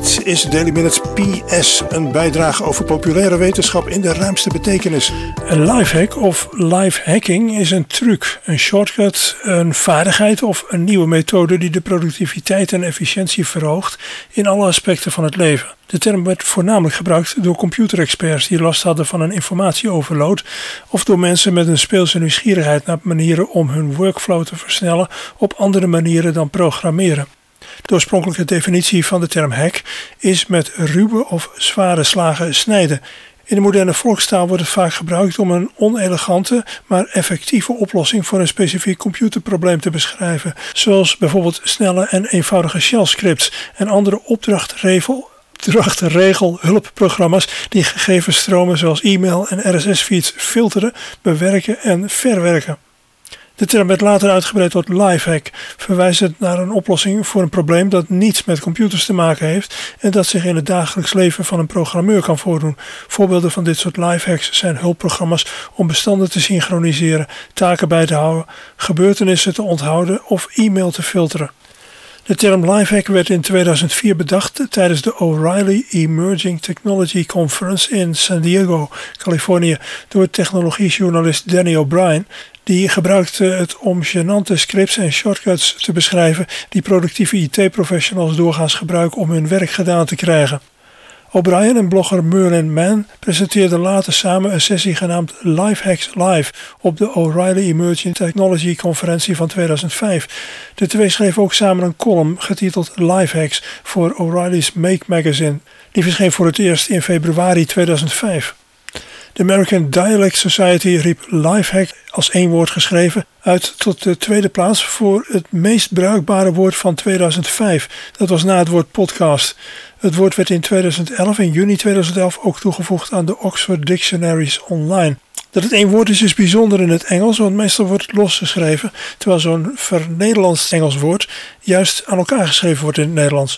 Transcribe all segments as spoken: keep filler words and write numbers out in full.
Dit is Daily Minutes P S, een bijdrage over populaire wetenschap in de ruimste betekenis. Een lifehack of lifehacking is een truc, een shortcut, een vaardigheid of een nieuwe methode die de productiviteit en efficiëntie verhoogt in alle aspecten van het leven. De term werd voornamelijk gebruikt door computerexperts die last hadden van een informatieoverload of door mensen met een speelse nieuwsgierigheid naar manieren om hun workflow te versnellen op andere manieren dan programmeren. De oorspronkelijke definitie van de term hack is met ruwe of zware slagen snijden. In de moderne volkstaal wordt het vaak gebruikt om een onelegante, maar effectieve oplossing voor een specifiek computerprobleem te beschrijven, zoals bijvoorbeeld snelle en eenvoudige shell scripts en andere opdrachtregel, opdrachtregel hulpprogramma's die gegevensstromen zoals e-mail en R S S-feeds filteren, bewerken en verwerken. De term werd later uitgebreid tot lifehack, verwijzend naar een oplossing voor een probleem dat niets met computers te maken heeft en dat zich in het dagelijks leven van een programmeur kan voordoen. Voorbeelden van dit soort lifehacks zijn hulpprogramma's om bestanden te synchroniseren, taken bij te houden, gebeurtenissen te onthouden of e-mail te filteren. De term lifehack werd in tweeduizend vier bedacht tijdens de O'Reilly Emerging Technology Conference in San Diego, Californië, door technologiejournalist Danny O'Brien. Die gebruikte het om gênante scripts en shortcuts te beschrijven die productieve I T-professionals doorgaans gebruiken om hun werk gedaan te krijgen. O'Brien en blogger Merlin Mann presenteerden later samen een sessie genaamd Lifehacks Live op de O'Reilly Emerging Technology Conferentie van tweeduizend vijf. De twee schreven ook samen een column getiteld Lifehacks voor O'Reilly's Make Magazine. Die verscheen voor het eerst in februari tweeduizend vijf. De American Dialect Society riep lifehack als één woord geschreven uit tot de tweede plaats voor het meest bruikbare woord van tweeduizend vijf. Dat was na het woord podcast. Het woord werd in tweeduizend elf, in juni tweeduizend elf, ook toegevoegd aan de Oxford Dictionaries Online. Dat het één woord is, is bijzonder in het Engels, want meestal wordt het losgeschreven, terwijl zo'n vernederlandst Engels woord juist aan elkaar geschreven wordt in het Nederlands.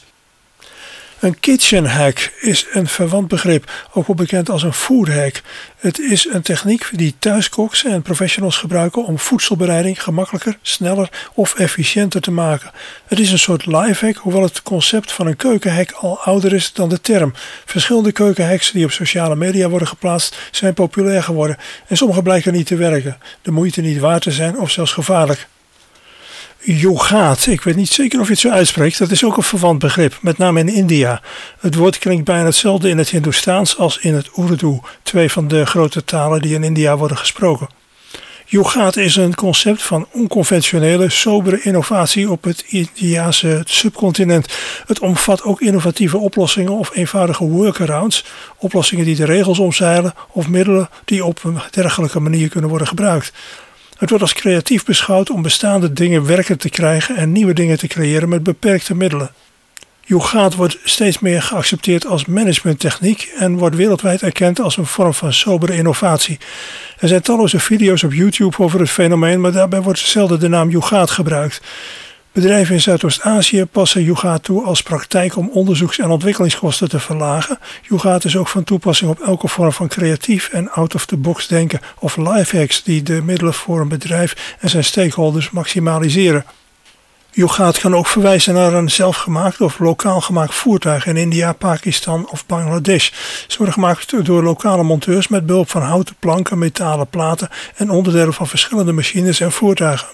Een kitchen hack is een verwant begrip, ook wel bekend als een food hack. Het is een techniek die thuiskoks en professionals gebruiken om voedselbereiding gemakkelijker, sneller of efficiënter te maken. Het is een soort lifehack, hoewel het concept van een keukenhack al ouder is dan de term. Verschillende keukenhacks die op sociale media worden geplaatst zijn populair geworden en sommige blijken niet te werken, de moeite niet waard te zijn of zelfs gevaarlijk. Yogaat, ik weet niet zeker of je het zo uitspreekt, dat is ook een verwant begrip, met name in India. Het woord klinkt bijna hetzelfde in het Hindoestaans als in het Urdu, twee van de grote talen die in India worden gesproken. Yogaat is een concept van onconventionele, sobere innovatie op het Indiase subcontinent. Het omvat ook innovatieve oplossingen of eenvoudige workarounds, oplossingen die de regels omzeilen of middelen die op een dergelijke manier kunnen worden gebruikt. Het wordt als creatief beschouwd om bestaande dingen werkend te krijgen en nieuwe dingen te creëren met beperkte middelen. Yogaat wordt steeds meer geaccepteerd als managementtechniek en wordt wereldwijd erkend als een vorm van sobere innovatie. Er zijn talloze video's op YouTube over het fenomeen, maar daarbij wordt zelden de naam Yogaat gebruikt. Bedrijven in Zuidoost-Azië passen Yogaat toe als praktijk om onderzoeks- en ontwikkelingskosten te verlagen. Yogaat is ook van toepassing op elke vorm van creatief en out-of-the-box denken of lifehacks die de middelen voor een bedrijf en zijn stakeholders maximaliseren. Yogaat kan ook verwijzen naar een zelfgemaakt of lokaal gemaakt voertuig in India, Pakistan of Bangladesh. Ze worden gemaakt door lokale monteurs met behulp van houten planken, metalen platen en onderdelen van verschillende machines en voertuigen.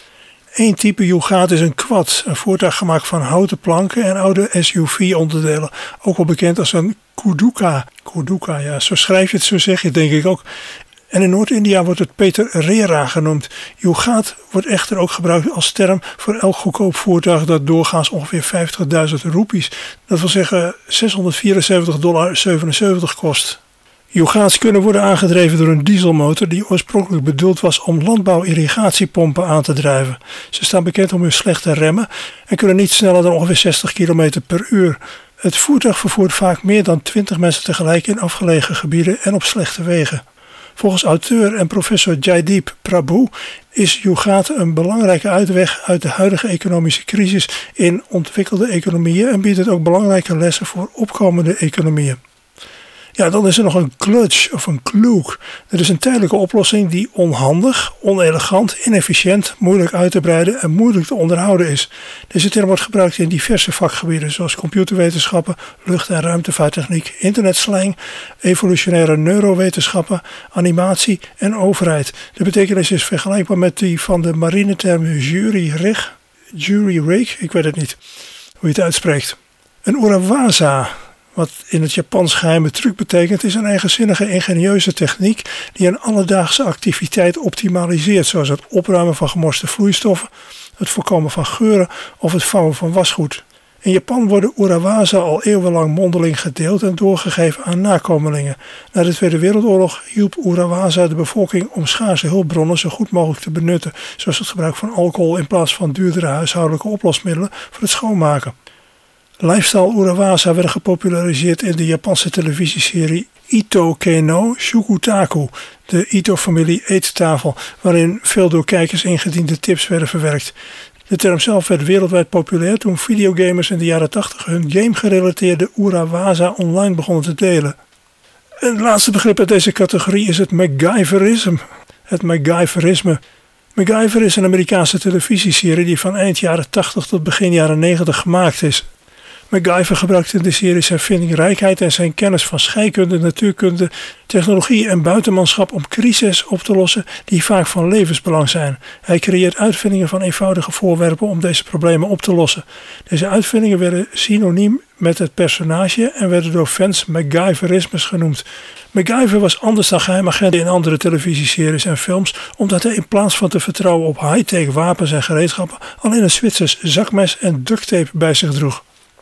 Eén type Yogaat is een quad, een voertuig gemaakt van houten planken en oude S U V-onderdelen, ook wel bekend als een kuduka. Kuduka, ja, zo schrijf je het, zo zeg je het denk ik ook. En in Noord-India wordt het Peter Rera genoemd. Yogaat wordt echter ook gebruikt als term voor elk goedkoop voertuig dat doorgaans ongeveer vijftigduizend roepies, dat wil zeggen zeshonderdvierenzeventig dollar zevenenzeventig kost. Yogaats kunnen worden aangedreven door een dieselmotor die oorspronkelijk bedoeld was om landbouw-irrigatiepompen aan te drijven. Ze staan bekend om hun slechte remmen en kunnen niet sneller dan ongeveer zestig kilometer per uur. Het voertuig vervoert vaak meer dan twintig mensen tegelijk in afgelegen gebieden en op slechte wegen. Volgens auteur en professor Jaideep Prabhu is Yogaat een belangrijke uitweg uit de huidige economische crisis in ontwikkelde economieën en biedt het ook belangrijke lessen voor opkomende economieën. Ja, dan is er nog een klutch of een kloek. Dat is een tijdelijke oplossing die onhandig, onelegant, inefficiënt, moeilijk uit te breiden en moeilijk te onderhouden is. Deze term wordt gebruikt in diverse vakgebieden zoals computerwetenschappen, lucht- en ruimtevaarttechniek, internetslang, evolutionaire neurowetenschappen, animatie en overheid. De betekenis is vergelijkbaar met die van de marineterm jury-rig. Jury-rig, ik weet het niet hoe je het uitspreekt. Een urawaza, wat in het Japans geheime truc betekent, is een eigenzinnige ingenieuze techniek die een alledaagse activiteit optimaliseert, zoals het opruimen van gemorste vloeistoffen, het voorkomen van geuren of het vouwen van wasgoed. In Japan worden urawaza al eeuwenlang mondeling gedeeld en doorgegeven aan nakomelingen. Na de Tweede Wereldoorlog hielp urawaza de bevolking om schaarse hulpbronnen zo goed mogelijk te benutten, zoals het gebruik van alcohol in plaats van duurdere huishoudelijke oplosmiddelen voor het schoonmaken. Lifestyle urawaza werden gepopulariseerd in de Japanse televisieserie Ito-ke no Shukutaku, de Ito-familie eettafel, waarin veel door kijkers ingediende tips werden verwerkt. De term zelf werd wereldwijd populair toen videogamers in de jaren tachtig hun game-gerelateerde urawaza online begonnen te delen. Het laatste begrip uit deze categorie is het MacGyverisme. Het MacGyverisme. MacGyver is een Amerikaanse televisieserie die van eind jaren tachtig tot begin jaren negentig gemaakt is. MacGyver gebruikte in de serie zijn vindingrijkheid en zijn kennis van scheikunde, natuurkunde, technologie en buitenmanschap om crises op te lossen die vaak van levensbelang zijn. Hij creëert uitvindingen van eenvoudige voorwerpen om deze problemen op te lossen. Deze uitvindingen werden synoniem met het personage en werden door fans MacGyverismes genoemd. MacGyver was anders dan geheimagenten in andere televisieseries en films, omdat hij in plaats van te vertrouwen op high-tech wapens en gereedschappen alleen een Zwitsers zakmes en ducttape bij zich droeg.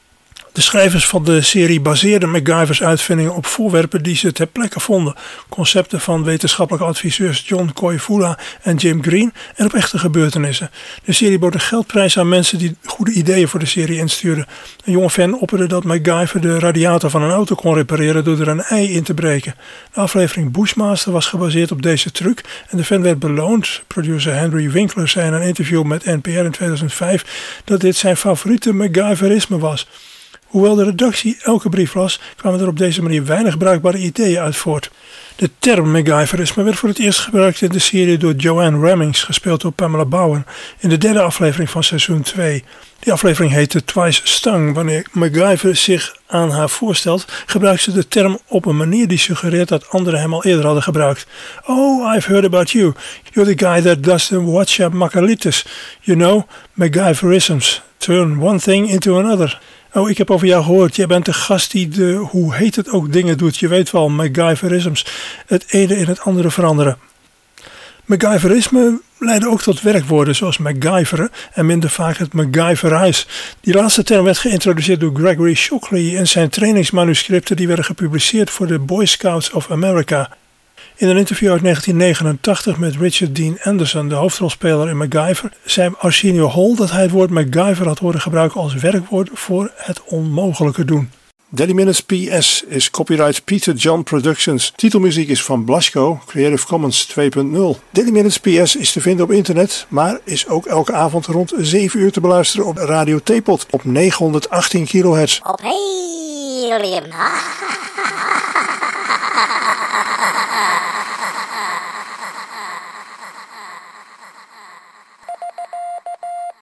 De schrijvers van de serie baseerden MacGyvers uitvindingen op voorwerpen die ze ter plekke vonden, concepten van wetenschappelijke adviseurs John Koivula en Jim Green en op echte gebeurtenissen. De serie bood een geldprijs aan mensen die goede ideeën voor de serie instuurden. Een jonge fan opperde dat MacGyver de radiator van een auto kon repareren door er een ei in te breken. De aflevering Bushmaster was gebaseerd op deze truc en de fan werd beloond. Producer Henry Winkler zei in een interview met N P R in tweeduizend vijf dat dit zijn favoriete MacGyverisme was. Hoewel de redactie elke brief las, kwamen er op deze manier weinig bruikbare ideeën uit voort. De term MacGyverisme werd voor het eerst gebruikt in de serie door Joanne Rammings, gespeeld door Pamela Bowen, in de derde aflevering van seizoen twee. Die aflevering heette Twice Stung. Wanneer MacGyver zich aan haar voorstelt, gebruikt ze de term op een manier die suggereert dat anderen hem al eerder hadden gebruikt. Oh, I've heard about you. You're the guy that does the WhatsApp Macalitis. You know, MacGyverisms. Turn one thing into another. Oh, ik heb over jou gehoord. Jij bent de gast die de, hoe heet het ook, dingen doet. Je weet wel, MacGyverisms. Het ene in het andere veranderen. MacGyverisme leidde ook tot werkwoorden zoals MacGyveren en minder vaak het MacGyverhuis. Die laatste term werd geïntroduceerd door Gregory Shockley in zijn trainingsmanuscripten die werden gepubliceerd voor de Boy Scouts of America. In een interview uit negentien negenentachtig met Richard Dean Anderson, de hoofdrolspeler in MacGyver, zei Arsenio Hall dat hij het woord MacGyver had horen gebruiken als werkwoord voor het onmogelijke doen. Daily Minutes P S is copyright Peter John Productions. Titelmuziek is van Blasco, Creative Commons twee punt nul. Daily Minutes P S is te vinden op internet, maar is ook elke avond rond zeven uur te beluisteren op Radio Teapot op negenhonderdachttien kilohertz. Op helium.